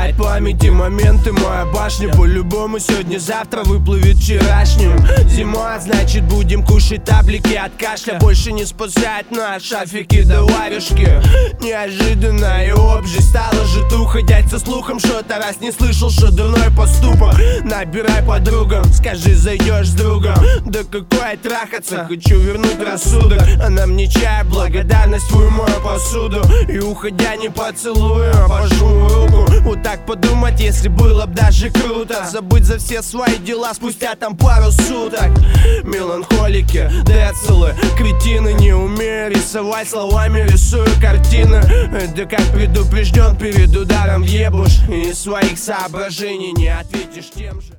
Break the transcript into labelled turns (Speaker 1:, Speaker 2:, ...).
Speaker 1: стирать памяти моменты. Моя башня по-любому сегодня-завтра выплывет вчерашним. Зима, значит будем кушать таблетки от кашля. Больше не спасать на шафики да варежки. Неожиданно и общей стала житуха. Дядь со слухом что-то раз не слышал, что дурной поступок. Набирай подругам, скажи, зайдешь с другом. Да какое трахаться, хочу вернуть рассудок. Она мне чай, благодарностью мою посуду. И уходя не поцелую, а пожму руку. Вот так подумать, если было б даже круто. Забыть за все свои дела спустя там пару суток. Меланхолики, децелы, кретины. Не умею рисовать, словами рисую картины. Да как предупрежден, перед ударом въебуш. И своих соображений не ответишь тем же.